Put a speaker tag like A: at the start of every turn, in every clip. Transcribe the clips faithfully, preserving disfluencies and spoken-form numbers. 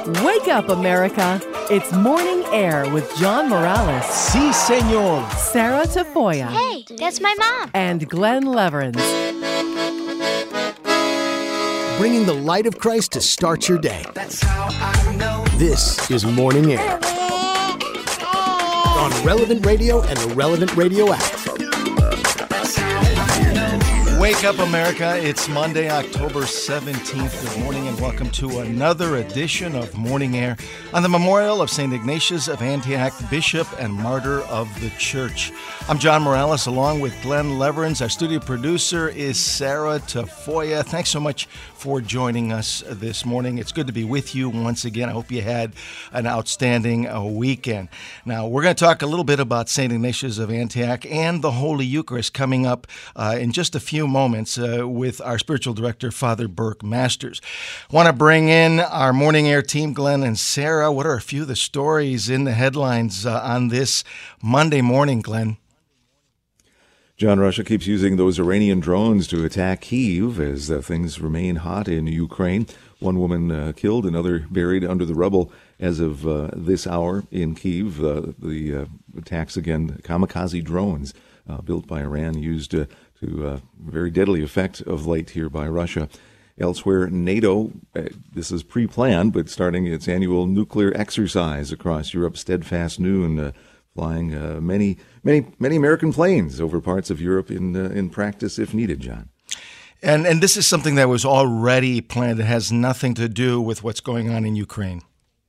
A: Wake up, America. It's Morning Air with John Morales.
B: Si, senor.
A: Sarah Tafoya.
C: Hey, that's my mom.
A: And Glenn Leverins.
B: Bringing the light of Christ to start your day.
D: That's how I know.
B: This is Morning Air. On Relevant Radio and the Relevant Radio app.
E: Wake up, America. It's Monday, October seventeenth. Good morning and welcome to another edition of Morning Air on the memorial of Saint Ignatius of Antioch, Bishop and Martyr of the Church. I'm John Morales along with Glenn Leverins. Our studio producer is Sarah Tafoya. Thanks so much for joining us this morning. It's good to be with you once again. I hope you had an outstanding uh, weekend. Now, we're going to talk a little bit about Saint Ignatius of Antioch and the Holy Eucharist coming up uh, in just a few moments uh, with our spiritual director, Father Burke Masters. Want to bring in our Morning Air team, Glenn and Sarah. What are a few of the stories in the headlines uh, on this Monday morning, Glenn?
F: John, Russia keeps using those Iranian drones to attack Kyiv as uh, things remain hot in Ukraine. One woman uh, killed, another buried under the rubble as of uh, this hour in Kyiv. Uh, the uh, attacks again, kamikaze drones uh, built by Iran, used uh, to uh, very deadly effect of late here by Russia. Elsewhere, NATO, uh, this is pre-planned, but starting its annual nuclear exercise across Europe, steadfast noon, uh, flying uh, many, many, many American planes over parts of Europe in uh, in practice if needed, John.
E: And and this is something that was already planned. It has nothing to do with what's going on in Ukraine.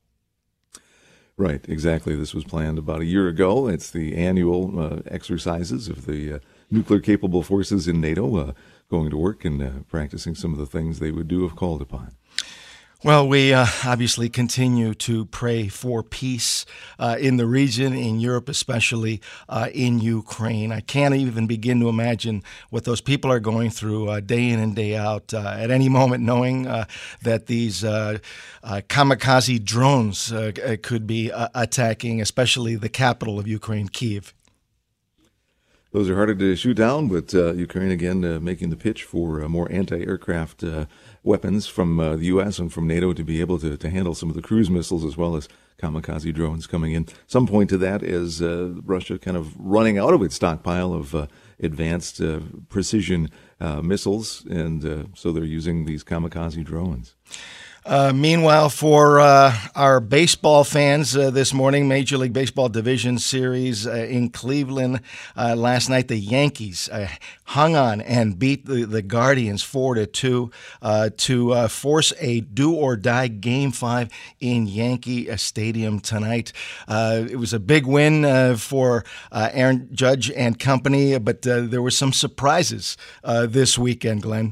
F: Right, exactly. This was planned about a year ago. It's the annual uh, exercises of the uh, nuclear-capable forces in NATO uh, going to work and uh, practicing some of the things they would do if called upon.
E: Well, we uh, obviously continue to pray for peace uh, in the region, in Europe, especially uh, in Ukraine. I can't even begin to imagine what those people are going through uh, day in and day out, uh, at any moment knowing uh, that these uh, uh, kamikaze drones uh, could be uh, attacking, especially the capital of Ukraine, Kyiv.
F: Those are harder to shoot down, but uh, Ukraine again uh, making the pitch for uh, more anti-aircraft uh, weapons from uh, the U S and from NATO to be able to, to handle some of the cruise missiles as well as kamikaze drones coming in. Some point to that is uh, Russia kind of running out of its stockpile of uh, advanced uh, precision uh, missiles, and uh, so they're using these kamikaze drones.
E: Uh, meanwhile, for uh, our baseball fans uh, this morning, Major League Baseball Division Series uh, in Cleveland uh, last night, the Yankees uh, hung on and beat the, the Guardians four to two uh, to uh, force a do-or-die Game five in Yankee Stadium tonight. Uh, it was a big win uh, for uh, Aaron Judge and company, but uh, there were some surprises uh, this weekend, Glenn.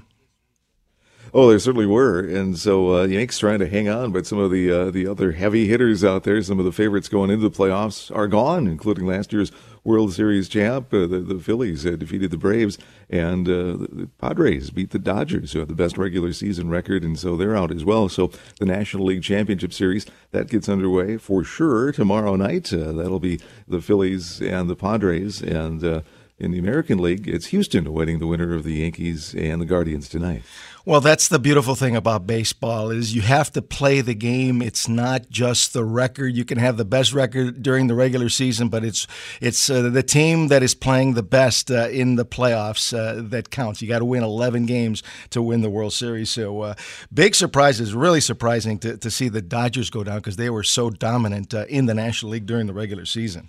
F: Oh, there certainly were, and so uh, Yanks trying to hang on, but some of the uh, the other heavy hitters out there, some of the favorites going into the playoffs, are gone, including last year's World Series champ. Uh, the, the Phillies uh, defeated the Braves, and uh, the, the Padres beat the Dodgers, who have the best regular season record, and so they're out as well. So the National League Championship Series, that gets underway for sure tomorrow night. Uh, that'll be the Phillies and the Padres, and uh, in the American League, it's Houston awaiting the winner of the Yankees and the Guardians tonight.
E: Well, that's the beautiful thing about baseball is you have to play the game. It's not just the record. You can have the best record during the regular season, but it's it's uh, the team that is playing the best uh, in the playoffs uh, that counts. You got to win eleven games to win the World Series. So uh, big surprises, really surprising to, to see the Dodgers go down because they were so dominant uh, in the National League during the regular season.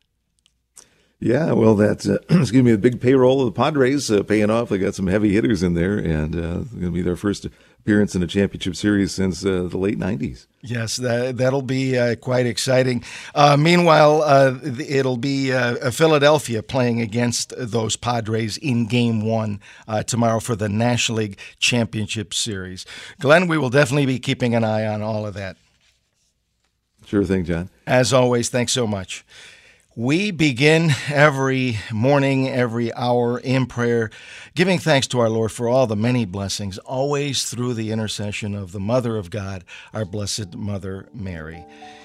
F: Yeah, well, that's, uh, excuse me, the big payroll of the Padres uh, paying off. They got some heavy hitters in there, and uh, it's going to be their first appearance in a championship series since uh, the late nineties.
E: Yes, that, that'll be uh, quite exciting. Uh, meanwhile, uh, it'll be uh, Philadelphia playing against those Padres in Game one uh, tomorrow for the National League Championship Series. Glenn, we will definitely be keeping an eye on all of that.
F: Sure thing, John.
E: As always, thanks so much. We begin every morning, every hour in prayer, giving thanks to our Lord for all the many blessings, always through the intercession of the Mother of God, our Blessed Mother Mary.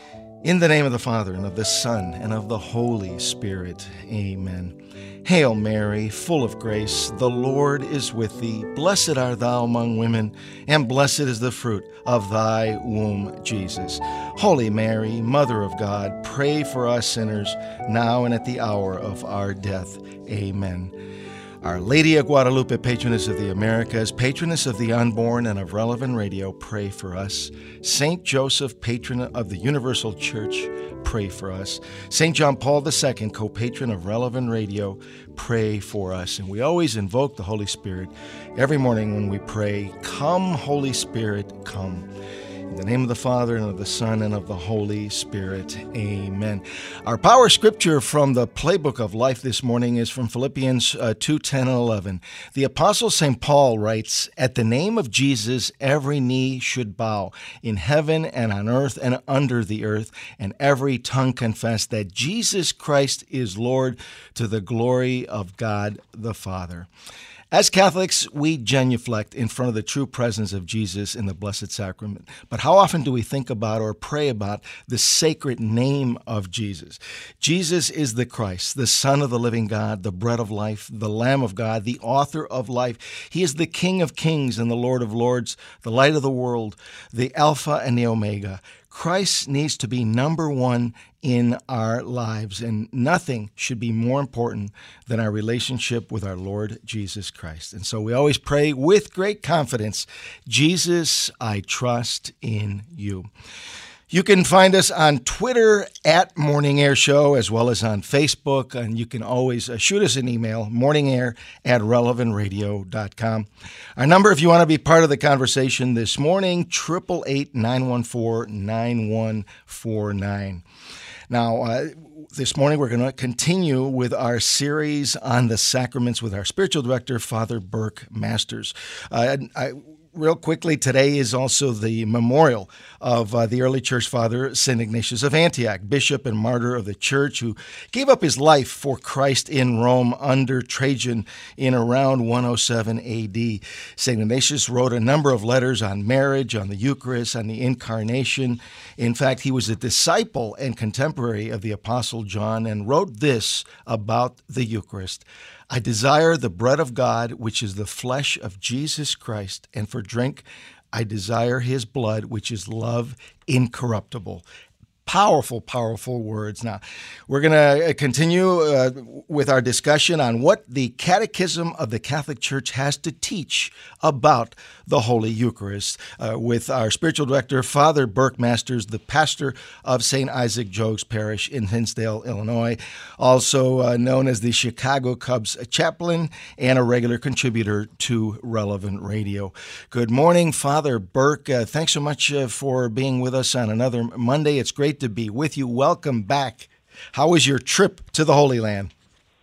E: In the name of the Father, and of the Son, and of the Holy Spirit. Amen. Hail Mary, full of grace, the Lord is with thee. Blessed art thou among women, and blessed is the fruit of thy womb, Jesus. Holy Mary, Mother of God, pray for us sinners, now and at the hour of our death. Amen. Our Lady of Guadalupe, patroness of the Americas, patroness of the unborn and of Relevant Radio, pray for us. Saint Joseph, patron of the Universal Church, pray for us. Saint John Paul the Second, co-patron of Relevant Radio, pray for us. And we always invoke the Holy Spirit every morning when we pray, "Come, Holy Spirit, come." In the name of the Father, and of the Son, and of the Holy Spirit. Amen. Our power scripture from the Playbook of Life this morning is from Philippians uh, two, ten, and eleven. The Apostle Saint Paul writes, "At the name of Jesus, every knee should bow, in heaven and on earth and under the earth, and every tongue confess that Jesus Christ is Lord, to the glory of God the Father." As Catholics, we genuflect in front of the true presence of Jesus in the Blessed Sacrament. But how often do we think about or pray about the sacred name of Jesus? Jesus is the Christ, the Son of the living God, the bread of life, the Lamb of God, the author of life. He is the King of kings and the Lord of lords, the light of the world, the Alpha and the Omega. Christ needs to be number one in our lives, and nothing should be more important than our relationship with our Lord Jesus Christ. And so we always pray with great confidence, "Jesus, I trust in you." You can find us on Twitter at Morning Air Show, as well as on Facebook, and you can always uh, shoot us an email, morningair at relevant radio dot com. Our number, if you want to be part of the conversation this morning, eight eight eight, nine one four, nine one four nine. Now, uh, this morning we're going to continue with our series on the sacraments with our spiritual director, Father Burke Masters. Uh, I, Real quickly, today is also the memorial of uh, the early church father, Saint Ignatius of Antioch, bishop and martyr of the church, who gave up his life for Christ in Rome under Trajan in around one oh seven A D. Saint Ignatius wrote a number of letters on marriage, on the Eucharist, on the Incarnation. In fact, he was a disciple and contemporary of the Apostle John and wrote this about the Eucharist. "I desire the bread of God, which is the flesh of Jesus Christ, and for drink I desire his blood, which is love incorruptible." Powerful, powerful words. Now, we're going to continue uh, with our discussion on what the Catechism of the Catholic Church has to teach about the Holy Eucharist uh, with our spiritual director, Father Burke Masters, the pastor of Saint Isaac Jogues Parish in Hinsdale, Illinois, also uh, known as the Chicago Cubs chaplain and a regular contributor to Relevant Radio. Good morning, Father Burke. Uh, thanks so much uh, for being with us on another Monday. It's great to be with you. Welcome back. How was your trip to the Holy Land?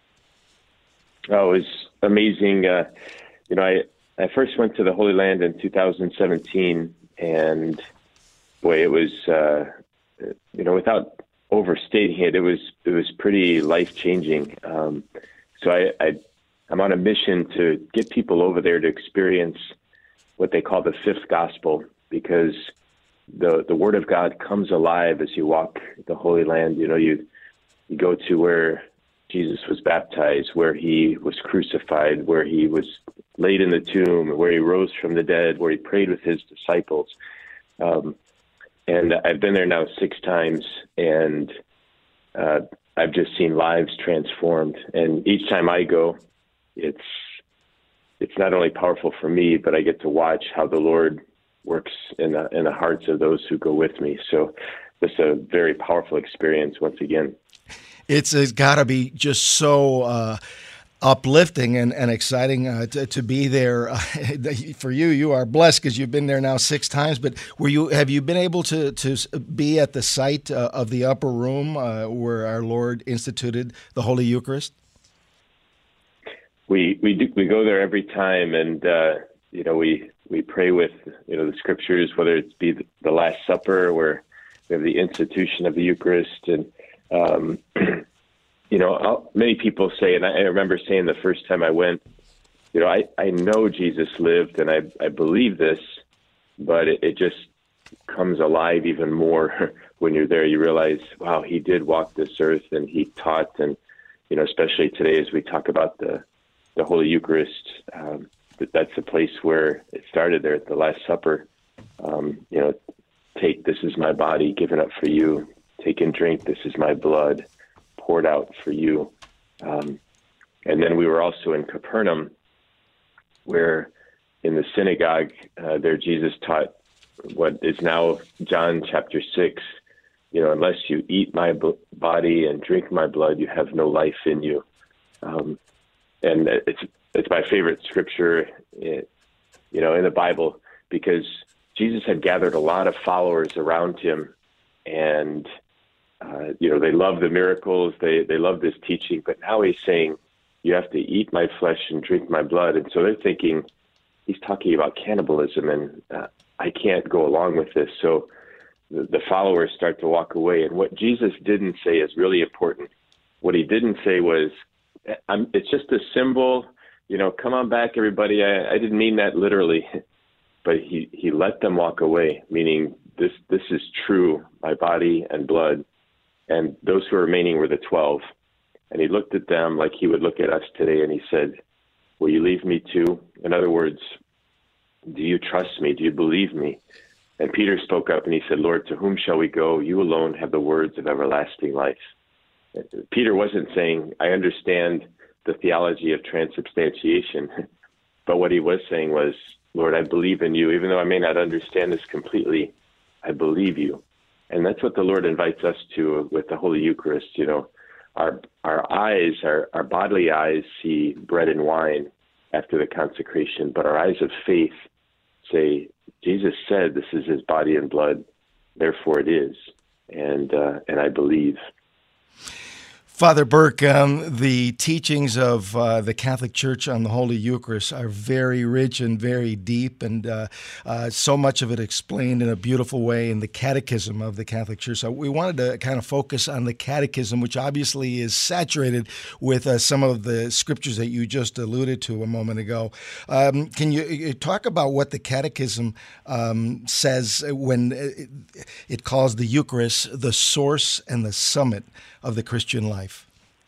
C: Oh, it was amazing. Uh, you know, I, I first went to the Holy Land in two thousand seventeen, and boy, it was, uh, you know, without overstating it, it was it was pretty life-changing. Um, so I, I, I'm on a mission to get people over there to experience what they call the fifth gospel, because the the Word of God comes alive as you walk the Holy Land. You know, you you go to where Jesus was baptized, where he was crucified, where he was laid in the tomb, where he rose from the dead, where he prayed with his disciples. Um, and I've been there now six times, and uh, I've just seen lives transformed. And each time I go, it's it's not only powerful for me, but I get to watch how the Lord works in the, in the hearts of those who go with me. So it's a very powerful experience once again.
E: It's, it's got to be just so uh, uplifting and, and exciting uh, to, to be there. Uh, for you, you are blessed because you've been there now six times. But were you have you been able to, to be at the site uh, of the upper room uh, where our Lord instituted the Holy Eucharist?
C: We we do, we go there every time, and uh, you know we. We pray with, you know, the scriptures, whether it be the Last Supper, where we have the institution of the Eucharist. And, um, you know, I'll, many people say, and I, I remember saying the first time I went, you know, I, I know Jesus lived and I, I believe this, but it, it just, comes alive even more when you're there. You realize, wow, he did walk this earth and he taught. And, you know, especially today as we talk about the, the Holy Eucharist, um, that that's the place where it started there at the Last Supper. Um, you know, take, this is my body given up for you. Take and drink, this is my blood poured out for you. Um, and then we were also in Capernaum, where in the synagogue uh, there Jesus taught what is now John chapter six, you know, unless you eat my b- body and drink my blood, you have no life in you. Um, and it's it's my favorite scripture, it, you know, in the Bible, because Jesus had gathered a lot of followers around him, and uh, you know, they love the miracles, they they love this teaching, but now he's saying, you have to eat my flesh and drink my blood. And so they're thinking he's talking about cannibalism, and uh, I can't go along with this. So the, the followers start to walk away. And what Jesus didn't say is really important. What he didn't say was, I'm, it's just a symbol, you know, come on back, everybody. I, I didn't mean that literally. But he, he let them walk away, meaning this this is true, my body and blood. And those who were remaining were the twelve. And he looked at them like he would look at us today, and he said, will you leave me too? In other words, do you trust me? Do you believe me? And Peter spoke up and he said, Lord, to whom shall we go? You alone have the words of everlasting life. Peter wasn't saying, I understand the theology of transubstantiation, but what he was saying was, Lord, I believe in you. Even though I may not understand this completely, I believe you. And that's what the Lord invites us to with the Holy Eucharist. You know, our our eyes, our, our bodily eyes see bread and wine after the consecration, but our eyes of faith say, Jesus said this is his body and blood, therefore it is. And uh, and I believe.
E: Father Burke, um, the teachings of uh, the Catholic Church on the Holy Eucharist are very rich and very deep, and uh, uh, so much of it explained in a beautiful way in the Catechism of the Catholic Church. So we wanted to kind of focus on the Catechism, which obviously is saturated with uh, some of the scriptures that you just alluded to a moment ago. Um, can you, you talk about what the Catechism um, says when it, it calls the Eucharist the source and the summit of the Christian life?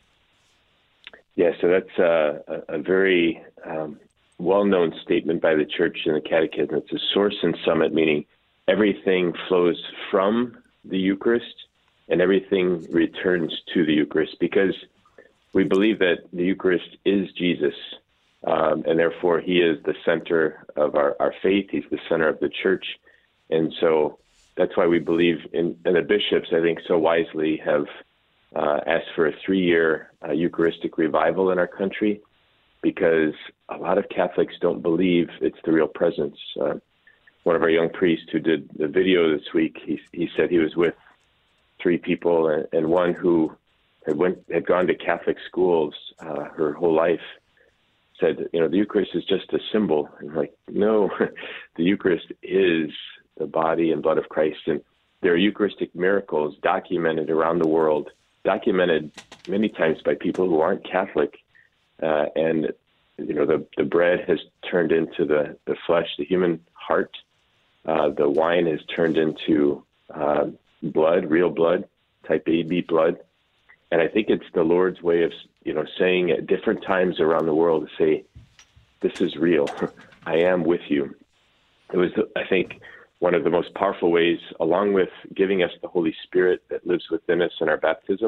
C: Yeah, so that's a, a very um, well-known statement by the Church in the Catechism. It's a source and summit, meaning everything flows from the Eucharist and everything returns to the Eucharist, because we believe that the Eucharist is Jesus, um, and therefore he is the center of our, our faith. He's the center of the Church. And so that's why we believe in, and the bishops, I think, so wisely have Uh, asked for a three-year uh, Eucharistic revival in our country, because a lot of Catholics don't believe it's the real presence. Uh, one of our young priests who did the video this week, he, he said he was with three people, and, and one who had went had gone to Catholic schools uh, her whole life said, you know, the Eucharist is just a symbol. And I'm like, no, the Eucharist is the body and blood of Christ, and there are Eucharistic miracles documented around the world, documented many times by people who aren't Catholic, uh, and you know the the bread has turned into the the flesh, the human heart. Uh, the wine has turned into uh, blood, real blood, type A B blood, and I think it's the Lord's way of you know saying at different times around the world to say, "This is real. I am with you." It was, I think, one of the most powerful ways, along with giving us the Holy Spirit that lives within us in our baptism.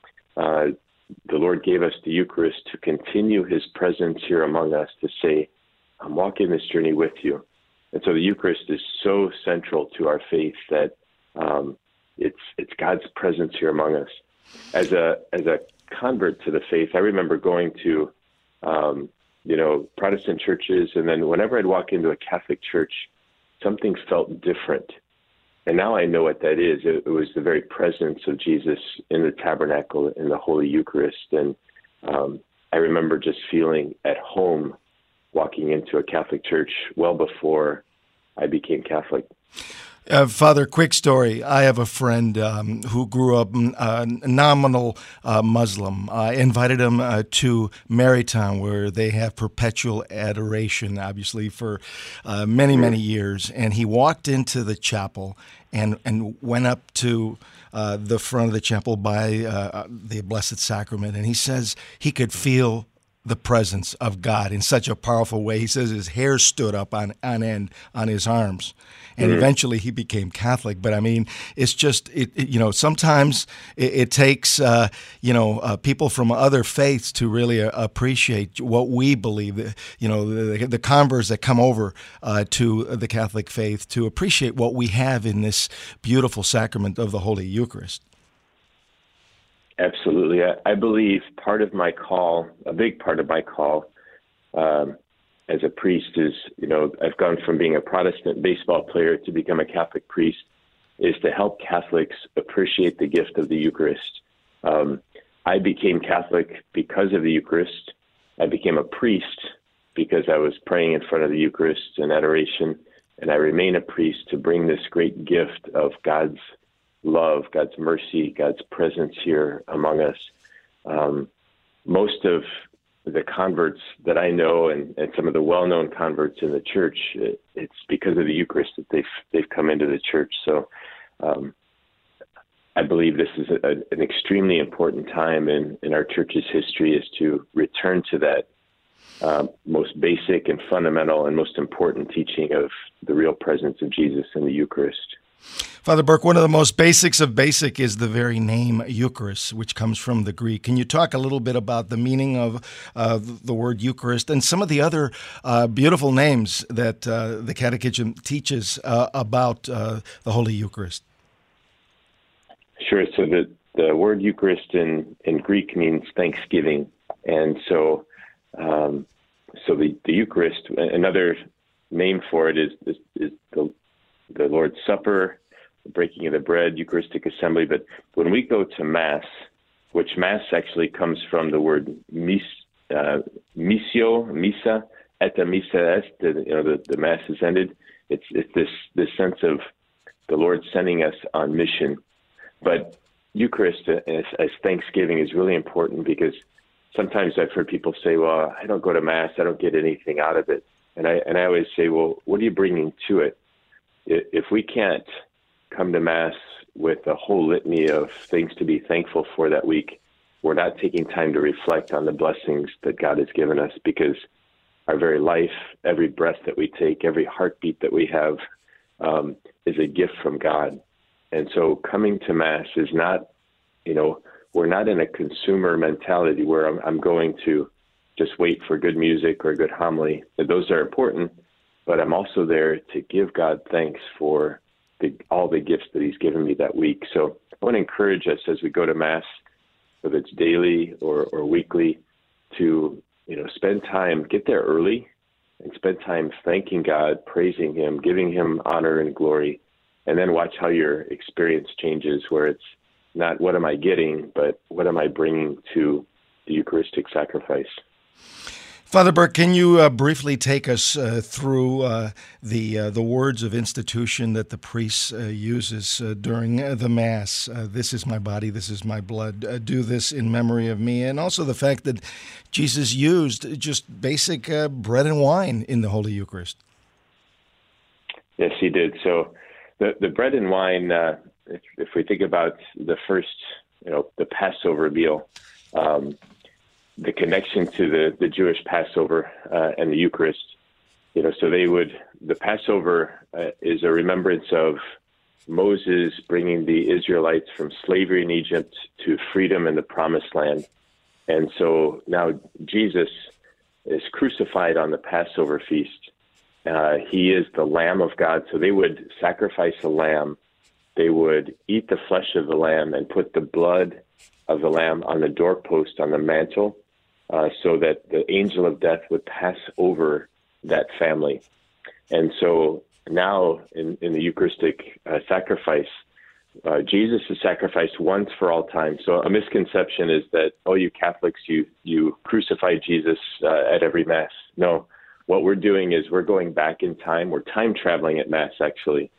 C: Uh, the Lord gave us the Eucharist to continue his presence here among us, to say, I'm walking this journey with you. And so the Eucharist is so central to our faith that um, it's it's God's presence here among us. As a as a convert to the faith, I remember going to um, you know Protestant churches, and then whenever I'd walk into a Catholic church, something felt different. And now I know what that is. It, it was the very presence of Jesus in the tabernacle, in the Holy Eucharist. And um, I remember just feeling at home walking into a Catholic church well before I became Catholic.
E: Uh, Father, quick story. I have a friend um, who grew up uh, nominal uh, Muslim. I invited him uh, to Marytown, where they have perpetual adoration, obviously, for uh, many, many years. And he walked into the chapel and, and went up to uh, the front of the chapel by uh, the Blessed Sacrament. And he says he could feel the presence of God in such a powerful way. He says his hair stood up on, on end on his arms. And mm-hmm. eventually he became Catholic. But I mean, it's just, it, it, you know, sometimes it, it takes, uh, you know, uh, people from other faiths to really uh, appreciate what we believe, you know, the, the converts that come over uh, to the Catholic faith to appreciate what we have in this beautiful sacrament of the Holy Eucharist.
C: Absolutely. I, I believe part of my call, a big part of my call, um, as a priest is, you know, I've gone from being a Protestant baseball player to become a Catholic priest, is to help Catholics appreciate the gift of the Eucharist. Um, I became Catholic because of the Eucharist. I became a priest because I was praying in front of the Eucharist in adoration, and I remain a priest to bring this great gift of God's love, God's mercy, God's presence here among us. Um, most of the converts that I know and, and some of the well-known converts in the church, it, it's because of the Eucharist that they've they've come into the church. So um, I believe this is a, an extremely important time in, in our church's history, is to return to that uh, most basic and fundamental and most important teaching of the real presence of Jesus in the Eucharist.
E: Father Burke, one of the most basics of basic is the very name Eucharist, which comes from the Greek. Can you talk a little bit about the meaning of uh, the word Eucharist and some of the other uh, beautiful names that uh, the Catechism teaches uh, about uh, the Holy Eucharist?
C: Sure. So the, the word Eucharist in, in Greek means thanksgiving. And so um, so the, the Eucharist, another name for it is, is, is the the Lord's Supper, the breaking of the bread, Eucharistic assembly. But when we go to Mass, which Mass actually comes from the word mis, uh, missio, missa, et missa est, the, you know, the, the Mass is ended. It's, it's this, this sense of the Lord sending us on mission. But Eucharist as, as Thanksgiving is really important, because sometimes I've heard people say, well, I don't go to Mass, I don't get anything out of it. And I, and I always say, well, what are you bringing to it? If we can't come to Mass with a whole litany of things to be thankful for that week, we're not taking time to reflect on the blessings that God has given us, because our very life, every breath that we take, every heartbeat that we have um, is a gift from God. And so coming to Mass is not, you know, we're not in a consumer mentality where I'm, I'm going to just wait for good music or good homily. Those are important. But I'm also there to give God thanks for the, all the gifts that he's given me that week. So I want to encourage us as we go to Mass, whether it's daily or, or weekly, to, you know, spend time, get there early and spend time thanking God, praising him, giving him honor and glory, and then watch how your experience changes, where it's not what am I getting, but what am I bringing to the Eucharistic sacrifice.
E: Father Burke, can you uh, briefly take us uh, through uh, the uh, the words of institution that the priest uh, uses uh, during uh, the Mass? Uh, this is my body, this is my blood. Uh, do this in memory of me. And also the fact that Jesus used just basic uh, bread and wine in the Holy Eucharist.
C: Yes, he did. So the, the bread and wine, uh, if, if we think about the first, you know, the Passover meal, um, the connection to the, the Jewish Passover uh, and the Eucharist, you know, so they would, the Passover uh, is a remembrance of Moses bringing the Israelites from slavery in Egypt to freedom in the Promised Land. And so now Jesus is crucified on the Passover feast. Uh, he is the Lamb of God. So they would sacrifice a lamb. They would eat the flesh of the lamb and put the blood of the lamb on the doorpost, on the mantle, uh, so that the angel of death would pass over that family. And so now in, in the Eucharistic uh, sacrifice, uh, Jesus is sacrificed once for all time. So a misconception is that, oh, you Catholics, you, you crucify Jesus uh, at every Mass. No, what we're doing is we're going back in time. We're time traveling at Mass, actually.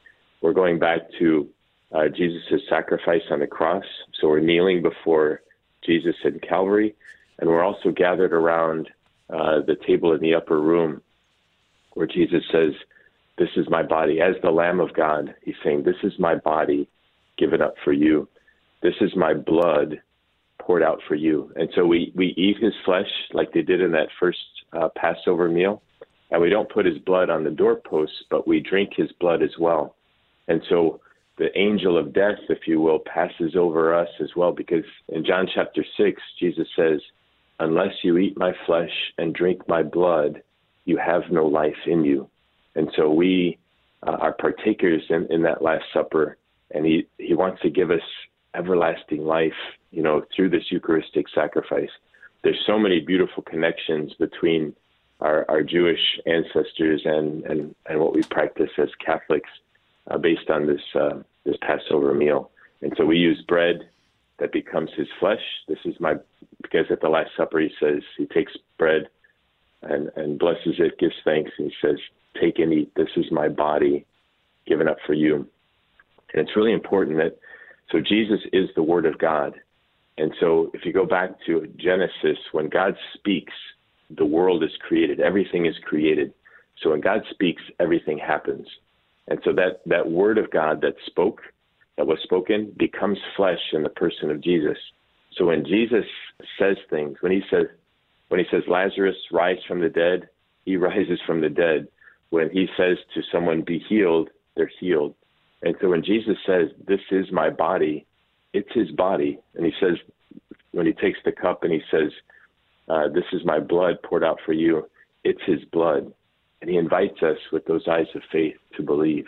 C: we're going back to uh, Jesus' sacrifice on the cross. So we're kneeling before Jesus in Calvary, and we're also gathered around uh, the table in the upper room where Jesus says, "This is my body." As the Lamb of God, he's saying, "This is my body given up for you. This is my blood poured out for you." And so we, we eat his flesh like they did in that first uh, Passover meal. And we don't put his blood on the doorposts, but we drink his blood as well. And so the angel of death, if you will, passes over us as well, because in John chapter six, Jesus says, "Unless you eat my flesh and drink my blood, you have no life in you." And so we uh, are partakers in, in that Last Supper, and he, he wants to give us everlasting life, you know, through this Eucharistic sacrifice. There's so many beautiful connections between our, our Jewish ancestors and, and, and what we practice as Catholics uh, based on this uh, this Passover meal. And so we use bread that becomes his flesh. This is my, because at the Last Supper he says, he takes bread and, and blesses it, gives thanks, and he says, "Take and eat. This is my body given up for you." And it's really important that, so Jesus is the Word of God. And so if you go back to Genesis, when God speaks, the world is created. Everything is created. So when God speaks, everything happens. And so that, that Word of God that spoke, that was spoken, becomes flesh in the person of Jesus. So when Jesus says things, when he says, when he says, "Lazarus, rise from the dead," he rises from the dead. When he says to someone, "Be healed," they're healed. And so when Jesus says, "This is my body," it's his body. And he says, when he takes the cup and he says, uh, "This is my blood poured out for you," it's his blood. And he invites us with those eyes of faith to believe.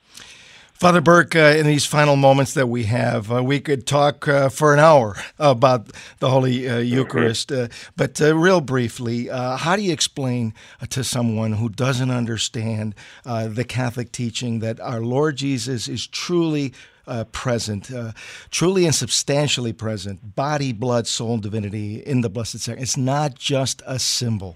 E: Father Burke, uh, in these final moments that we have, uh, we could talk uh, for an hour about the Holy uh, Eucharist. Uh, but uh, real briefly, uh, how do you explain uh, to someone who doesn't understand uh, the Catholic teaching that our Lord Jesus is truly uh, present, uh, truly and substantially present, body, blood, soul, and divinity in the Blessed Sacrament? It's not just a symbol.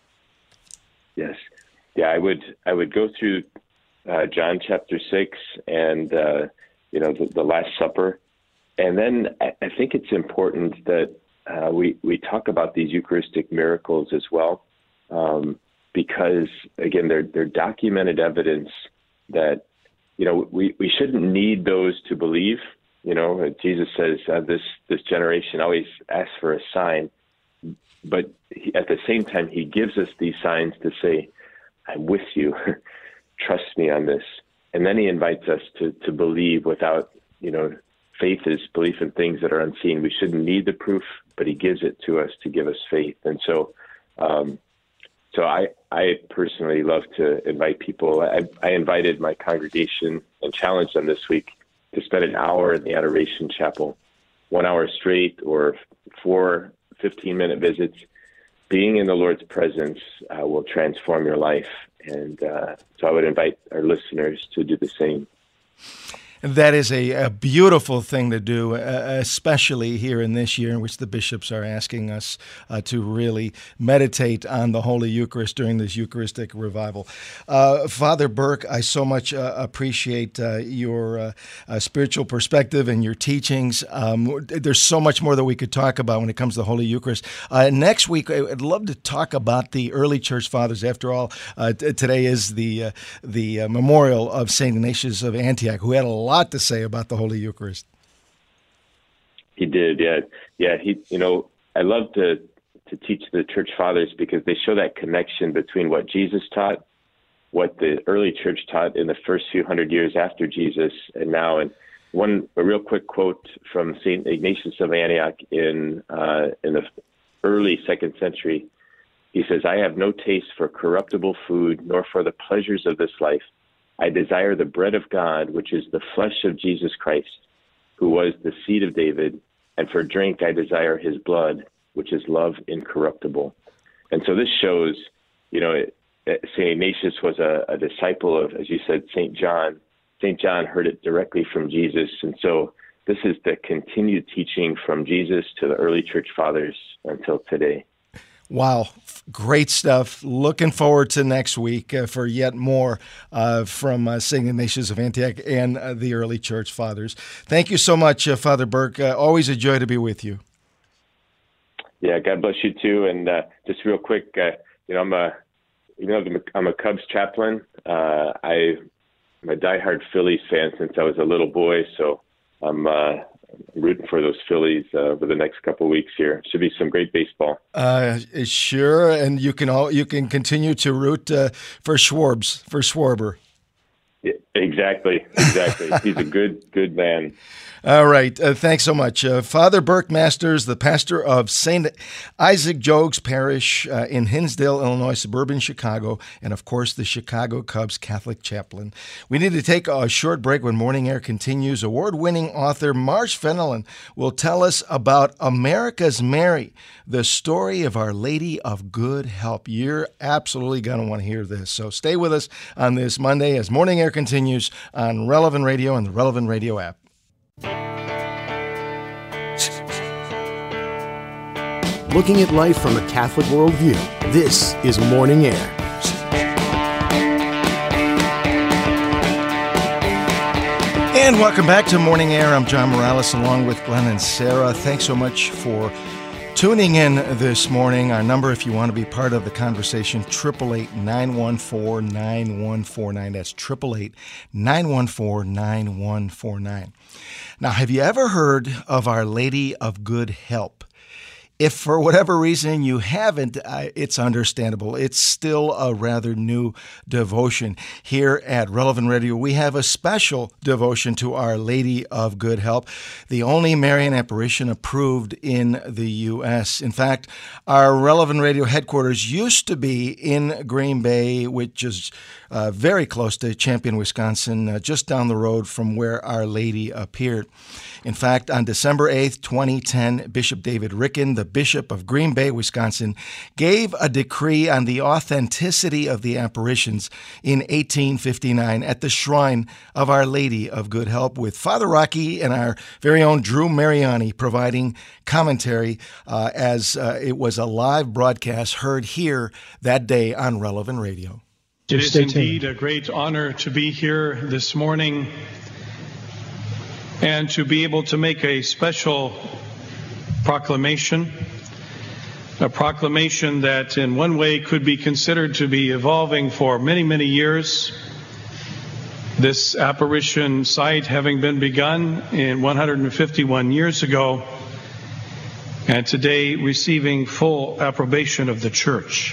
C: Yes. Yeah, I would I would go through Uh, John chapter six and, uh, you know, the, the Last Supper. And then I, I think it's important that uh, we, we talk about these Eucharistic miracles as well, um, because, again, they're, they're documented evidence that, you know, we, we shouldn't need those to believe. You know, Jesus says uh, this, this generation always asks for a sign, but he, at the same time, he gives us these signs to say, "I'm with you." Trust me on this. And then he invites us to, to believe without, you know, faith is belief in things that are unseen. We shouldn't need the proof, but he gives it to us to give us faith. And so, um, so I, I personally love to invite people. I, I invited my congregation and challenged them this week to spend an hour in the Adoration Chapel, one hour straight or four fifteen-minute visits. Being in the Lord's presence uh, will transform your life. And uh, so I would invite our listeners to do the same.
E: That is a, a beautiful thing to do, uh, especially here in this year in which the bishops are asking us uh, to really meditate on the Holy Eucharist during this Eucharistic revival. Uh, Father Burke, I so much uh, appreciate uh, your uh, uh, spiritual perspective and your teachings. Um, there's so much more that we could talk about when it comes to the Holy Eucharist. Uh, next week, I'd love to talk about the early Church Fathers. After all, uh, t- today is the uh, the uh, memorial of Saint Ignatius of Antioch, who had a lot to say about the Holy Eucharist.
C: He did, yeah. Yeah, he, you know, I love to, to teach the Church Fathers because they show that connection between what Jesus taught, what the early church taught in the first few hundred years after Jesus, and now. And one, a real quick quote from Saint Ignatius of Antioch in, uh, in the early second century. He says, "I have no taste for corruptible food, nor for the pleasures of this life. I desire the bread of God, which is the flesh of Jesus Christ, who was the seed of David, and for drink I desire his blood, which is love incorruptible." And so this shows, you know, Saint Ignatius was a, a disciple of, as you said, Saint John. Saint John heard it directly from Jesus. And so this is the continued teaching from Jesus to the early church fathers until today.
E: Wow. Great stuff. Looking forward to next week uh, for yet more uh, from uh, Saint Ignatius of Antioch and uh, the early church fathers. Thank you so much, uh, Father Burke. Uh, always a joy to be with you.
C: Yeah, God bless you too. And uh, just real quick, uh, you know, I'm a, you know, I'm a Cubs chaplain. Uh, I, I'm a diehard Phillies fan since I was a little boy, so I'm uh, rooting for those Phillies uh, over the next couple of weeks here. Should be some great baseball.
E: Uh, sure, and you can all you can continue to root uh, for Schwarbs for Schwarber.
C: Yeah, exactly, exactly. He's a good, good man.
E: All right. Uh, thanks so much. Uh, Father Burke Masters, the pastor of Saint Isaac Jogues Parish uh, in Hinsdale, Illinois, suburban Chicago, and of course the Chicago Cubs Catholic chaplain. We need to take a short break. When Morning Air continues, award-winning author Marge Fenelon will tell us about America's Mary, the story of Our Lady of Good Help. You're absolutely going to want to hear this. So stay with us on this Monday as Morning Air continues on Relevant Radio and the Relevant Radio app.
B: Looking at life from a Catholic worldview, this is Morning Air.
E: And welcome back to Morning Air. I'm John Morales along with Glenn and Sarah. Thanks so much for tuning in this morning. Our number, if you want to be part of the conversation, eight eight eight, nine one four, nine one four nine. That's eight eight eight, nine one four, nine one four nine. Now, have you ever heard of Our Lady of Good Help? If for whatever reason you haven't, uh, it's understandable. It's still a rather new devotion. Here at Relevant Radio, we have a special devotion to Our Lady of Good Help, the only Marian apparition approved in the U S. In fact, our Relevant Radio headquarters used to be in Green Bay, which is uh, very close to Champion, Wisconsin, uh, just down the road from where Our Lady appeared. In fact, on December eighth, twenty ten, Bishop David Ricken, the Bishop of Green Bay, Wisconsin, gave a decree on the authenticity of the apparitions in eighteen fifty-nine at the shrine of Our Lady of Good Help, with Father Rocky and our very own Drew Mariani providing commentary uh, as uh, it was a live broadcast heard here that day on Relevant Radio.
D: It is indeed a great honor to be here this morning and to be able to make a special proclamation, a proclamation that in one way could be considered to be evolving for many, many years. This apparition site having been begun in one hundred fifty-one years ago, and today receiving full approbation of the Church.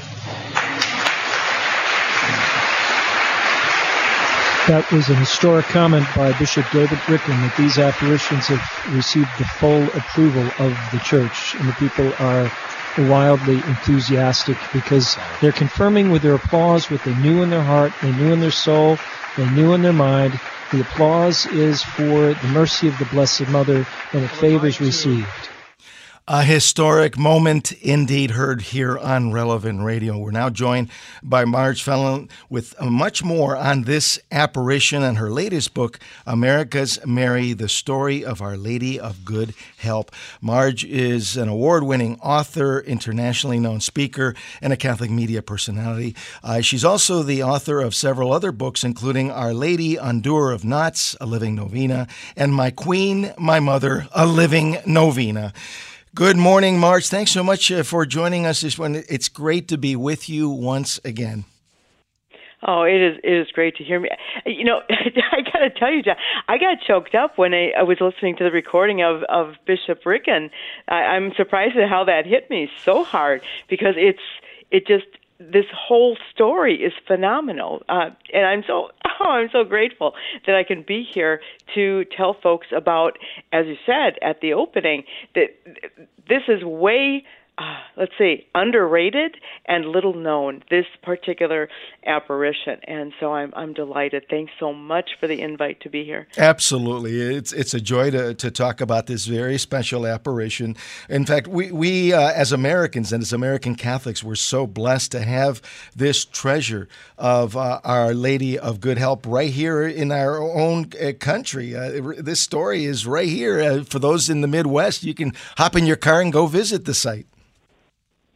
G: That was an historic comment by Bishop David Ricken that these apparitions have received the full approval of the Church, and the people are wildly enthusiastic because they're confirming with their applause what they knew in their heart, they knew in their soul, they knew in their mind. The applause is for the mercy of the Blessed Mother and the favors received.
E: A historic moment indeed heard here on Relevant Radio. We're now joined by Marge Fenelon with much more on this apparition and her latest book, America's Mary, the Story of Our Lady of Good Help. Marge is an award-winning author, internationally known speaker, and a Catholic media personality. Uh, she's also the author of several other books, including Our Lady, Undoer of Knots, A Living Novena, and My Queen, My Mother, A Living Novena. Good morning, Marge. Thanks so much uh, for joining us this morning. It's great to be with you once again.
H: Oh, it is it is great to hear me. You know, I got to tell you, John, I got choked up when I, I was listening to the recording of, of Bishop Ricken. I, I'm surprised at how that hit me so hard because it's it just this whole story is phenomenal, uh, and I'm so oh, I'm so grateful that I can be here to tell folks about, as you said at the opening, that this is way. Uh, let's see, underrated and little known, this particular apparition. And so I'm I'm delighted. Thanks so much for the invite to be here.
E: Absolutely. It's it's a joy to, to talk about this very special apparition. In fact, we, we uh, as Americans and as American Catholics, we're so blessed to have this treasure of uh, Our Lady of Good Help right here in our own uh, country. Uh, this story is right here. Uh, for those in the Midwest, you can hop in your car and go visit the site.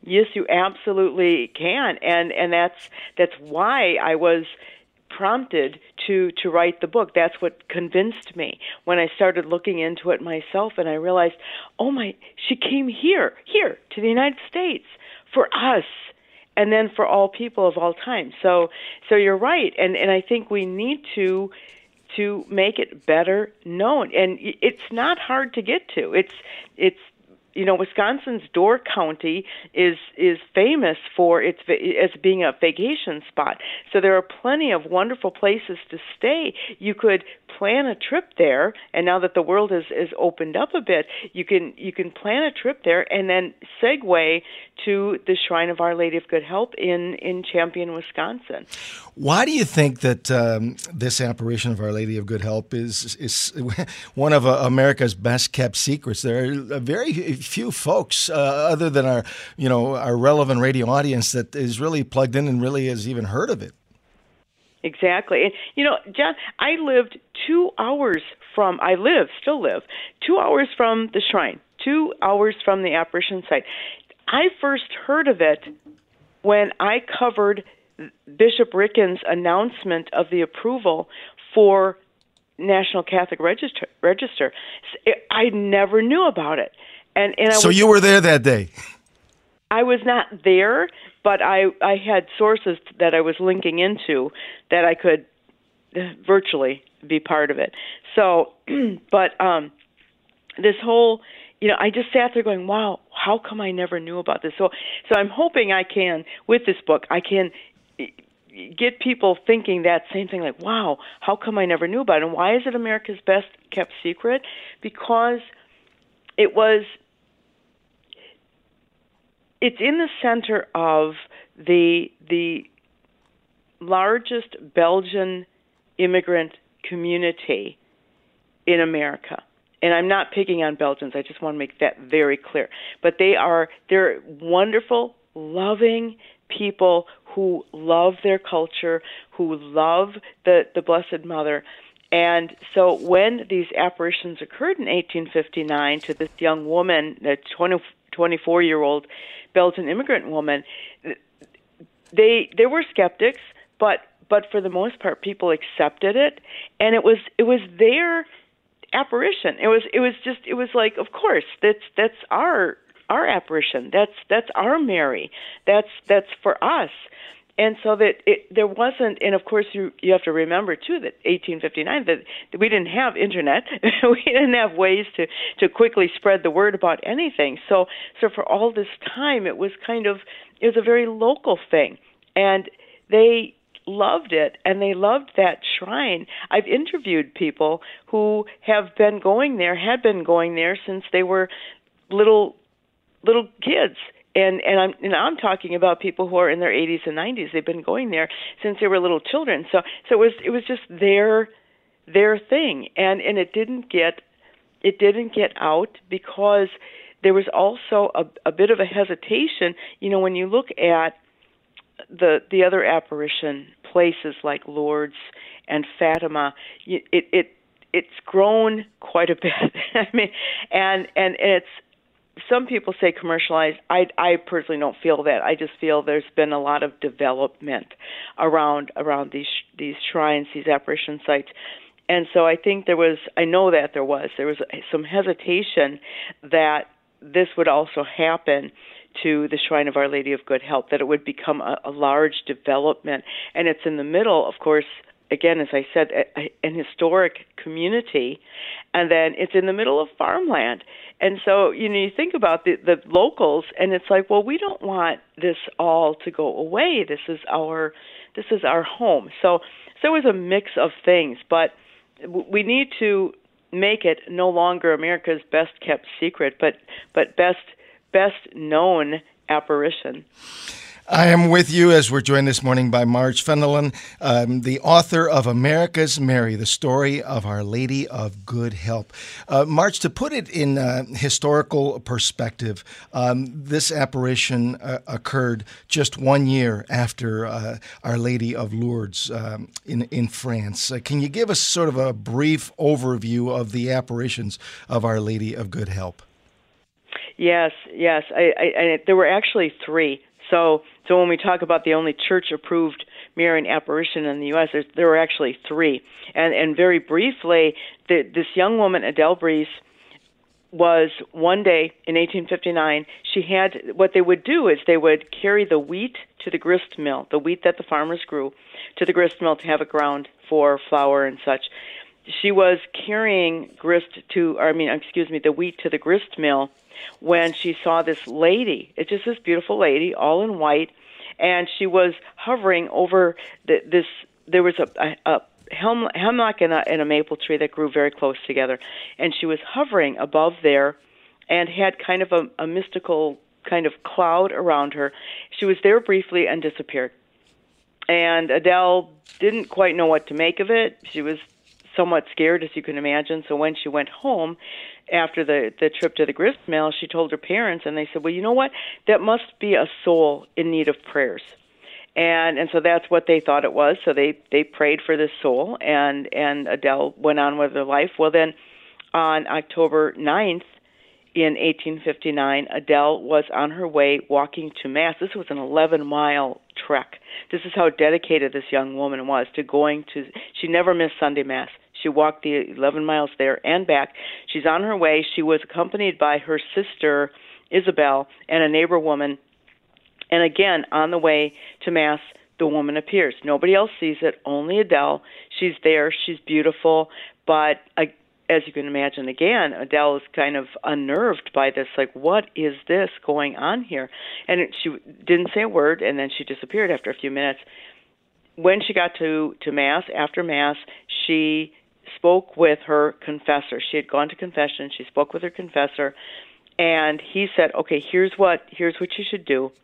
H: Yes, you absolutely can, and and that's that's why I was prompted to to write the book. That's what convinced me when I started looking into it myself, and I realized, oh my, she came here, here to the United States for us, and then for all people of all time. So, so you're right, and and I think we need to to make it better known, and it's not hard to get to. It's it's. You know, Wisconsin's Door County is is famous for its as being a vacation spot. So there are plenty of wonderful places to stay. You could plan a trip there, and now that the world is, is opened up a bit, you can you can plan a trip there and then segue to the Shrine of Our Lady of Good Help in, in Champion, Wisconsin.
E: Why do you think that um, this apparition of Our Lady of Good Help is is one of uh, America's best kept secrets? There are very few folks, uh, other than our you know our relevant radio audience, that is really plugged in and really has even heard of it.
H: Exactly. And, you know, John, I lived two hours from, I live, still live, two hours from the shrine, two hours from the apparition site. I first heard of it when I covered Bishop Ricken's announcement of the approval for National Catholic Register. Register. I never knew about it. And, and I
E: so
H: was,
E: you were there that day?
H: I was not there, but I, I had sources that I was linking into that I could virtually be part of it. So, but um, this whole, you know, I just sat there going, wow, how come I never knew about this? So, so I'm hoping I can, with this book, I can get people thinking that same thing, like, wow, how come I never knew about it? And why is it America's best kept secret? Because it was... It's in the center of the the largest Belgian immigrant community in America. And I'm not picking on Belgians. I just want to make that very clear. But they are they're wonderful, loving people who love their culture, who love the, the Blessed Mother. And so when these apparitions occurred in eighteen fifty-nine to this young woman, a twenty, twenty-four-year-old Belgian immigrant woman, they there were skeptics, but but for the most part, people accepted it, and it was it was their apparition. It was it was just it was like, of course, that's that's our our apparition. That's that's our Mary. That's that's for us. And so that it, there wasn't, and of course you you have to remember too that eighteen fifty-nine that, that we didn't have internet, we didn't have ways to, to quickly spread the word about anything. So so for all this time it was kind of it was a very local thing, and they loved it and they loved that shrine. I've interviewed people who have been going there, had been going there since they were little little kids. And and I'm and I'm talking about people who are in their eighties and nineties. They've been going there since they were little children. So so it was it was just their their thing, and and it didn't get it didn't get out because there was also a, a bit of a hesitation. You know, when you look at the the other apparition places like Lourdes and Fatima, it it it's grown quite a bit. I mean, and and it's. Some people say commercialized. I, I personally don't feel that. I just feel there's been a lot of development around around these these shrines, these apparition sites, and so I think there was. I know that there was. There was some hesitation that this would also happen to the Shrine of Our Lady of Good Help, that it would become a, a large development, and it's in the middle, of course. Again, as I said, a, an historic community, and then it's in the middle of farmland. And so, you know, you think about the, the locals, and it's like, well, we don't want this all to go away. This is our, this is our home. So, so it was a mix of things, but we need to make it no longer America's best kept secret, but but best best known apparition.
E: I am with you as we're joined this morning by Marge Fenelon, um, the author of America's Mary, the story of Our Lady of Good Help. Uh, Marge, to put it in uh, historical perspective, um, this apparition uh, occurred just one year after uh, Our Lady of Lourdes um, in, in France. Uh, can you give us sort of a brief overview of the apparitions of Our Lady of Good Help?
H: Yes, yes. I, I, and it, there were actually three. So, so when we talk about the only church-approved Marian apparition in the U S, there, there were actually three. And and very briefly, the, this young woman, Adele Breese, was one day in eighteen fifty-nine, she had, what they would do is they would carry the wheat to the grist mill, the wheat that the farmers grew, to the grist mill to have it ground for flour and such. She was carrying grist to, or I mean, excuse me, the wheat to the grist mill when she saw this lady. It's just this beautiful lady, all in white, and she was hovering over the, this. There was a, a, a hem, hemlock and a, and a maple tree that grew very close together, and she was hovering above there, and had kind of a, a mystical kind of cloud around her. She was there briefly and disappeared. And Adele didn't quite know what to make of it. She was somewhat scared, as you can imagine. So when she went home after the, the trip to the grist mill, she told her parents, and they said, well, you know what? That must be a soul in need of prayers. And and so that's what they thought it was. So they, they prayed for this soul, and, and Adele went on with her life. Well, then on October ninth in eighteen fifty-nine, Adele was on her way walking to Mass. This was an eleven-mile trek. This is how dedicated this young woman was to going to, she never missed Sunday Mass. She walked the eleven miles there and back. She's on her way. She was accompanied by her sister, Isabel, and a neighbor woman. And again, on the way to Mass, the woman appears. Nobody else sees it, only Adele. She's there. She's beautiful. But uh, as you can imagine, again, Adele is kind of unnerved by this. Like, what is this going on here? And it, she didn't say a word, and then she disappeared after a few minutes. When she got to, to Mass, after Mass, she spoke with her confessor. She had gone to confession. She spoke with her confessor, and he said, okay, here's what here's what you should do.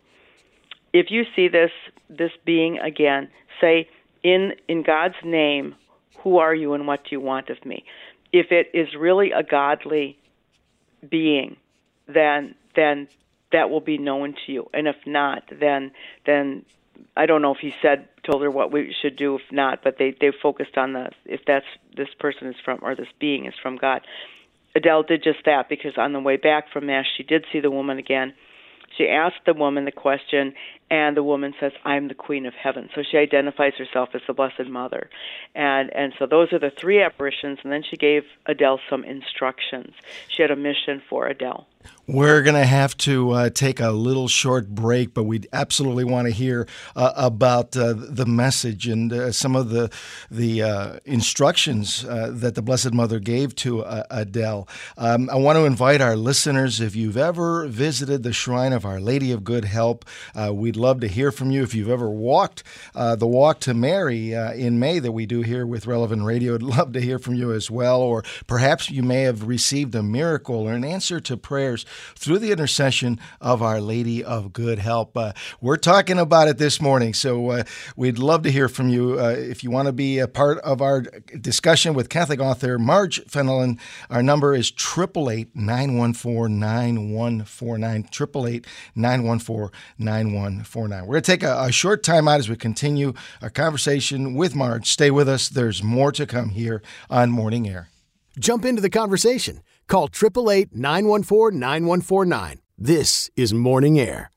H: If you see this this being again, say, in in God's name, who are you and what do you want of me? If it is really a godly being, then then that will be known to you. And if not, then then I don't know if he said told her what we should do. If not, but they they focused on the if that's this person is from or this being is from God. Adele did just that, because on the way back from Mass, she did see the woman again. She asked the woman the question, and the woman says, I'm the Queen of Heaven. So she identifies herself as the Blessed Mother. And and so those are the three apparitions, and then she gave Adele some instructions. She had a mission for Adele.
E: We're going to have to uh, take a little short break, but we absolutely want to hear uh, about uh, the message and uh, some of the the uh, instructions uh, that the Blessed Mother gave to uh, Adele. Um, I want to invite our listeners, if you've ever visited the Shrine of Our Lady of Good Help, uh, we'd love to hear from you. If you've ever walked uh, the Walk to Mary uh, in May that we do here with Relevant Radio, I'd love to hear from you as well. Or perhaps you may have received a miracle or an answer to prayers through the intercession of Our Lady of Good Help. Uh, we're talking about it this morning, so uh, we'd love to hear from you. Uh, if you want to be a part of our discussion with Catholic author Marge Fenelon, our number is eight eight eight, nine one four, nine one four nine, eight eight eight, nine one four, nine one four nine. We're going to take a, a short time out as we continue our conversation with Marge. Stay with us. There's more to come here on Morning Air.
B: Jump into the conversation. Call eight eight eight, nine one four, nine one four nine. This is Morning Air.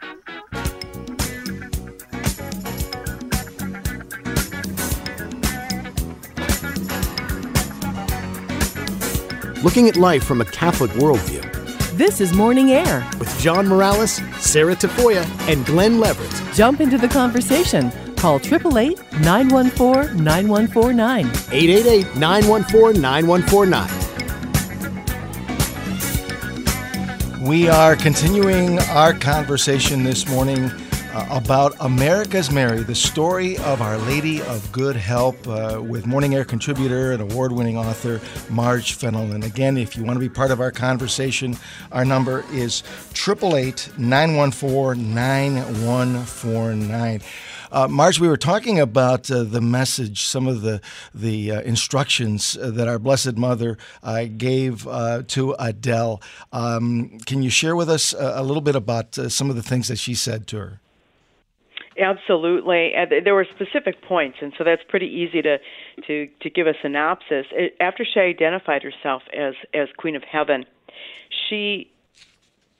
B: Looking at life from a Catholic worldview.
A: This is Morning Air
B: With John Morales, Sarah Tafoya, and Glenn Leverett.
A: Jump into the conversation. Call eight eight eight, nine one four, nine one four nine.
B: eight eight eight, nine one four, nine one four nine.
E: We are continuing our conversation this morning uh, about America's Mary, the story of Our Lady of Good Help, uh, with Morning Air contributor and award-winning author Marge Fenelon. And again, if you want to be part of our conversation, our number is eight eight eight, nine one four, nine one four nine. Uh, Marge, we were talking about uh, the message, some of the the uh, instructions uh, that our Blessed Mother uh, gave uh, to Adele. Um, can you share with us a, a little bit about uh, some of the things that she said to her?
H: Absolutely. And there were specific points, and so that's pretty easy to, to, to give a synopsis. It, after she identified herself as, as Queen of Heaven, she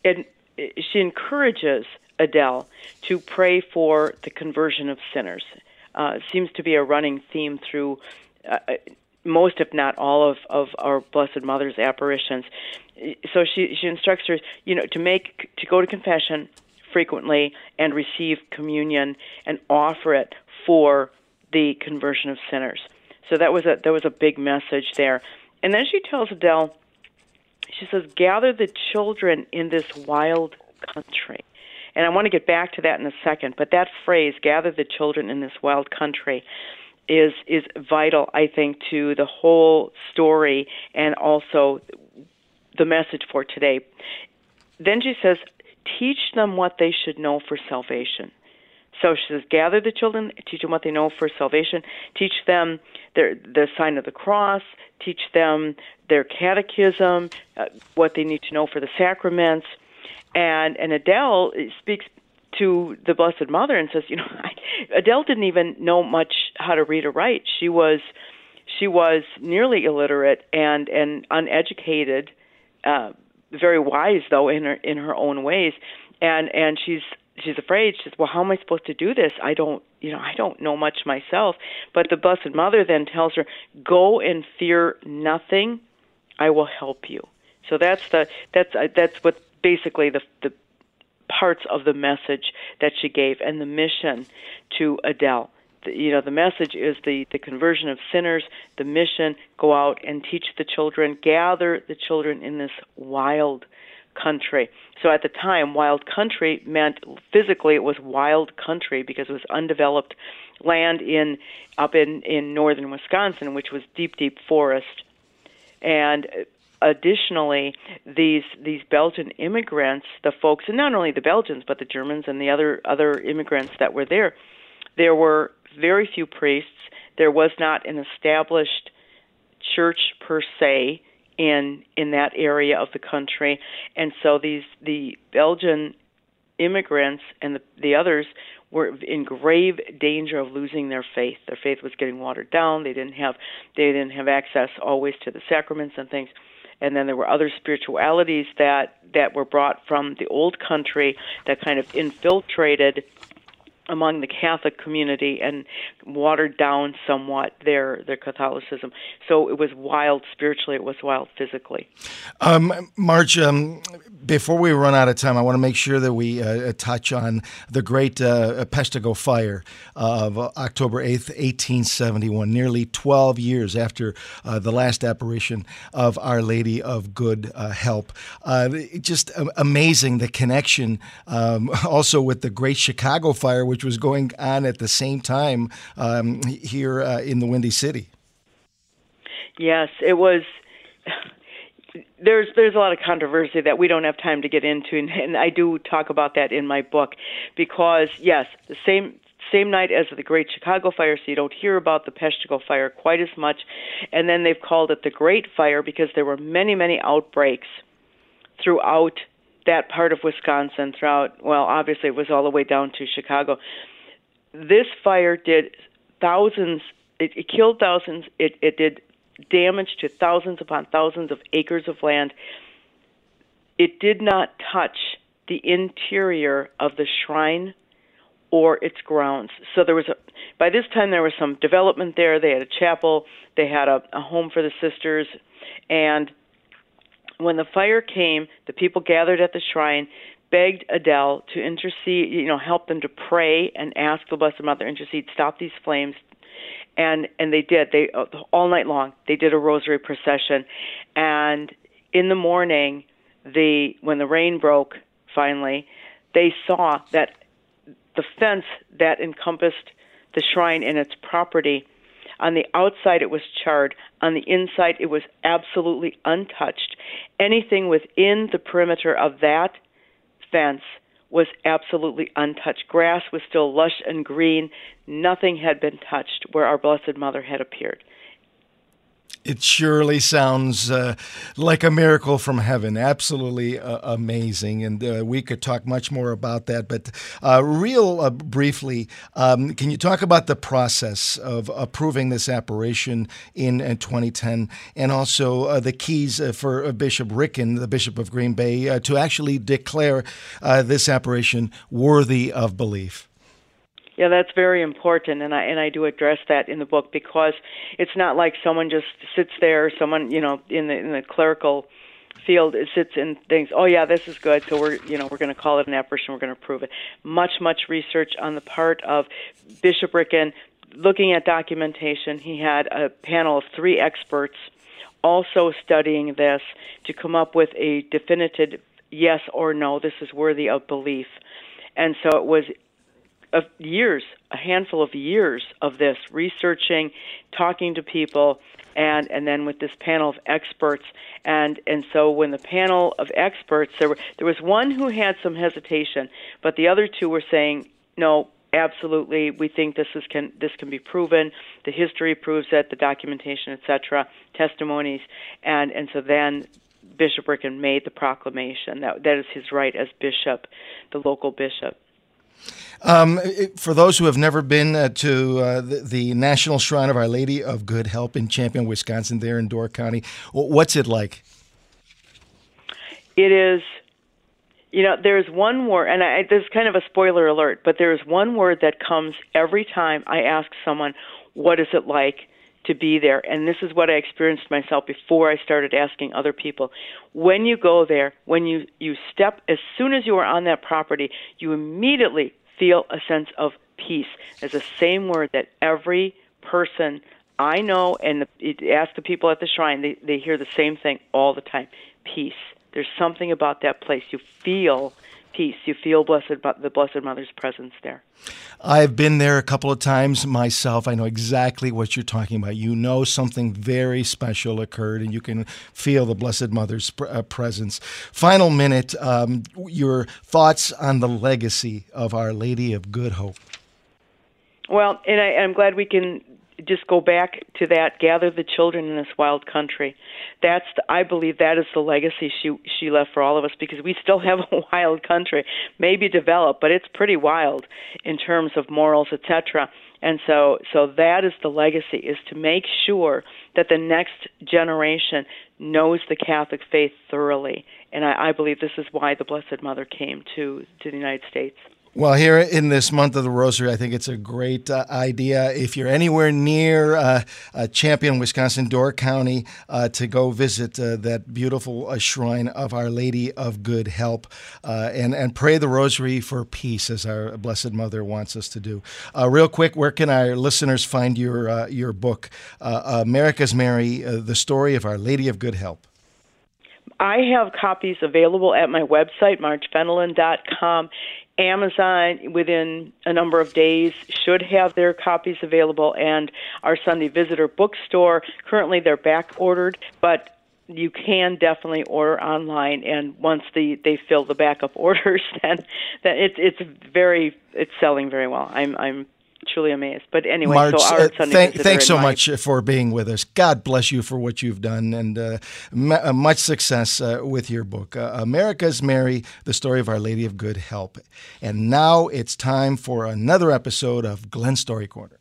H: and she encourages Adele to pray for the conversion of sinners. Uh, it seems to be a running theme through uh, most, if not all, of, of our Blessed Mother's apparitions. So she, she instructs her, you know, to make to go to confession frequently and receive communion and offer it for the conversion of sinners. So that was a that was a big message there. And then she tells Adele, she says, gather the children in this wild country. And I want to get back to that in a second, but that phrase, gather the children in this wild country, is is vital, I think, to the whole story and also the message for today. Then she says, teach them what they should know for salvation. So she says, gather the children, teach them what they know for salvation, teach them their, the sign of the cross, teach them their catechism, uh, what they need to know for the sacraments. And, and Adele speaks to the Blessed Mother and says, you know, I, Adele didn't even know much how to read or write. She was she was nearly illiterate and, and uneducated, uh, very wise, though, in her in her own ways. And and she's she's afraid. She says, well, how am I supposed to do this? I don't, you know, I don't know much myself. But the Blessed Mother then tells her, go and fear nothing. I will help you. So that's the that's uh, that's what basically the the parts of the message that she gave and the mission to Adele. The, you know, the message is the, the conversion of sinners. The mission, go out and teach the children, gather the children in this wild country. So at the time, wild country meant physically it was wild country because it was undeveloped land in up in, in northern Wisconsin, which was deep, deep forest. And additionally, these these Belgian immigrants, the folks, and not only the Belgians, but the Germans and the other other immigrants that were there, there were very few priests. There was not an established church per se in in that area of the country, and so these the Belgian immigrants and the, the others were in grave danger of losing their faith. Their faith was getting watered down. They didn't have they didn't have access always to the sacraments and things. And then there were other spiritualities that, that were brought from the old country that kind of infiltrated among the Catholic community and watered down somewhat their their Catholicism. So it was wild spiritually, it was wild physically.
E: Um, Marge, um, before we run out of time, I want to make sure that we uh, touch on the great uh, Peshtigo fire of October eighth, eighteen seventy-one, nearly twelve years after uh, the last apparition of Our Lady of Good uh, Help. Uh, just amazing, the connection um, also with the Great Chicago Fire, which was going on at the same time um, here uh, in the Windy City.
H: Yes, it was. There's there's a lot of controversy that we don't have time to get into, and, and I do talk about that in my book because, yes, the same same night as the Great Chicago Fire, so you don't hear about the Peshtigo Fire quite as much, and then they've called it the Great Fire because there were many, many outbreaks throughout that part of Wisconsin, throughout, well, obviously it was all the way down to Chicago. This fire did thousands, it, it killed thousands, it, it did damage to thousands upon thousands of acres of land. It did not touch the interior of the shrine or its grounds. So there was a, by this time there was some development there. They had a chapel, they had a, a home for the sisters, and when the fire came, the people gathered at the shrine, begged Adele to intercede, you know, help them to pray and ask the Blessed Mother to intercede, stop these flames. And and they did. They all night long, they did a rosary procession. And in the morning, the when the rain broke, finally, they saw that the fence that encompassed the shrine and its property, on the outside it was charred. On the inside it was absolutely untouched. Anything within the perimeter of that fence was absolutely untouched. Grass was still lush and green. Nothing had been touched where our Blessed Mother had appeared.
E: It surely sounds uh, like a miracle from heaven. Absolutely uh, amazing. And uh, we could talk much more about that. But uh, real uh, briefly, um, can you talk about the process of approving this apparition in, in twenty ten, and also uh, the keys uh, for uh, Bishop Ricken, the Bishop of Green Bay, uh, to actually declare uh, this apparition worthy of belief?
H: Yeah, that's very important, and I and I do address that in the book, because it's not like someone just sits there, someone, you know, in the in the clerical field sits and thinks, oh yeah, this is good, so we're you know we're going to call it an apparition, we're going to prove it. Much much research on the part of Bishop Ricken, looking at documentation. He had a panel of three experts also studying this to come up with a definitive yes or no, this is worthy of belief, and so it was. Of years, a handful of years of this, researching, talking to people, and, and then with this panel of experts. And, and so when the panel of experts, there were, there was one who had some hesitation, but the other two were saying, no, absolutely, we think this is can this can be proven. The history proves it, the documentation, et cetera, testimonies. And, and so then Bishop Ricken made the proclamation. That, that is his right as bishop, the local bishop.
E: Um, for those who have never been uh, to uh, the, the National Shrine of Our Lady of Good Help in Champion, Wisconsin, there in Door County, what's it like?
H: It is, you know, there's one word, and I, this is kind of a spoiler alert, but there is one word that comes every time I ask someone, what is it like to be there? And this is what I experienced myself before I started asking other people. When you go there, when you, you step, as soon as you are on that property, you immediately feel a sense of peace. It's the same word that every person I know, and the, ask the people at the shrine, they, they hear the same thing all the time, peace. There's something about that place. You feel peace. You feel blessed, the Blessed Mother's presence there.
E: I've been there a couple of times myself. I know exactly what you're talking about. You know something very special occurred, and you can feel the Blessed Mother's uh, presence. Final minute, um, your thoughts on the legacy of Our Lady of Good Hope.
H: Well, and I, I'm glad we can just go back to that, gather the children in this wild country. That's, the, I believe that is the legacy she she left for all of us, because we still have a wild country, maybe developed, but it's pretty wild in terms of morals, et cetera. And so, so that is the legacy, is to make sure that the next generation knows the Catholic faith thoroughly. And I, I believe this is why the Blessed Mother came to, to the United States.
E: Well, here in this month of the Rosary, I think it's a great uh, idea. If you're anywhere near uh, uh, Champion, Wisconsin, Door County, uh, to go visit uh, that beautiful uh, shrine of Our Lady of Good Help, uh, and, and pray the Rosary for peace, as our Blessed Mother wants us to do. Uh, real quick, where can our listeners find your, uh, your book, uh, America's Mary, uh, The Story of Our Lady of Good Help?
H: I have copies available at my website, marge fenelon dot com. Amazon, within a number of days, should have their copies available, and our Sunday Visitor bookstore. Currently, they're back ordered, but you can definitely order online. And once the they fill the backup orders, then then it's it's very it's selling very well. I'm I'm truly amazed. But anyway,
E: Marge,
H: so our
E: uh,
H: Sunday
E: thank,
H: Visitor.
E: thanks so
H: my,
E: much for being with us. God bless you for what you've done, and uh, m- uh, much success uh, with your book, uh, America's Mary, The Story of Our Lady of Good Help. And now it's time for another episode of Glenn Story Corner.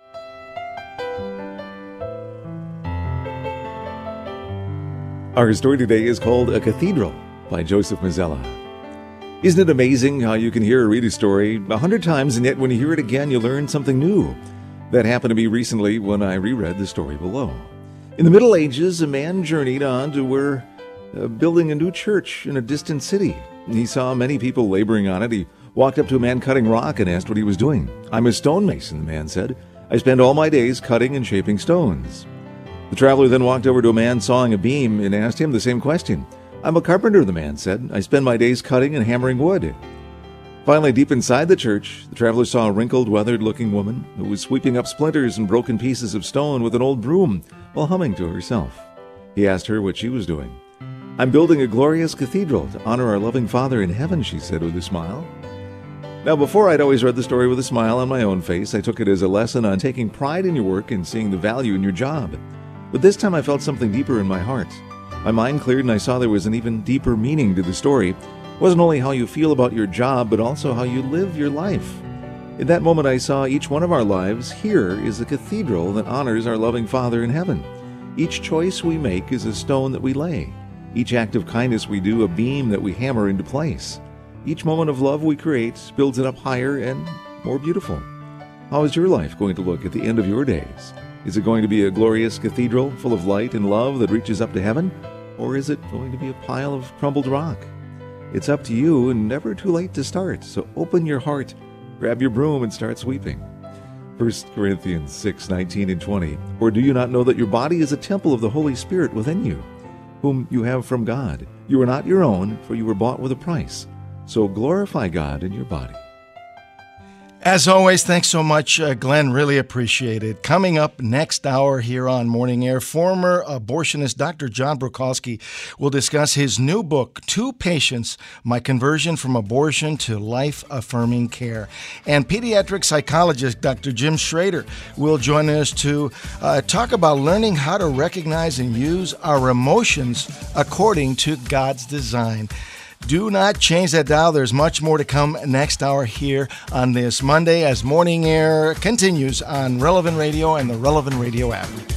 F: Our story today is called A Cathedral by Joseph Mazzella. Isn't it amazing how you can hear or read a story a hundred times, and yet when you hear it again, you learn something new? That happened to me recently when I reread the story below. In the Middle Ages, a man journeyed on to where uh, building a new church in a distant city. He saw many people laboring on it. He walked up to a man cutting rock and asked what he was doing. "I'm a stonemason," the man said. "I spend all my days cutting and shaping stones." The traveler then walked over to a man sawing a beam and asked him the same question. "I'm a carpenter," the man said. "I spend my days cutting and hammering wood." Finally, deep inside the church, the traveler saw a wrinkled, weathered-looking woman who was sweeping up splinters and broken pieces of stone with an old broom while humming to herself. He asked her what she was doing. "I'm building a glorious cathedral to honor our loving Father in heaven," she said with a smile. Now, before I'd always read the story with a smile on my own face, I took it as a lesson on taking pride in your work and seeing the value in your job. But this time I felt something deeper in my heart. My mind cleared and I saw there was an even deeper meaning to the story. It wasn't only how you feel about your job, but also how you live your life. In that moment I saw each one of our lives here is a cathedral that honors our loving Father in heaven. Each choice we make is a stone that we lay. Each act of kindness we do, a beam that we hammer into place. Each moment of love we create builds it up higher and more beautiful. How is your life going to look at the end of your days? Is it going to be a glorious cathedral full of light and love that reaches up to heaven? Or is it going to be a pile of crumbled rock? It's up to you and never too late to start, so open your heart, grab your broom and start sweeping. First Corinthians six, nineteen and twenty. Or do you not know that your body is a temple of the Holy Spirit within you, whom you have from God? You are not your own, for you were bought with a price. So glorify God in your body.
E: As always, thanks so much, uh, Glenn. Really appreciate it. Coming up next hour here on Morning Air, former abortionist Doctor John Bruchalski will discuss his new book, To Patients, My Conversion from Abortion to Life-Affirming Care. And pediatric psychologist Doctor Jim Schrader will join us to uh, talk about learning how to recognize and use our emotions according to God's design. Do not change that dial. There's much more to come next hour here on this Monday as Morning Air continues on Relevant Radio and the Relevant Radio app.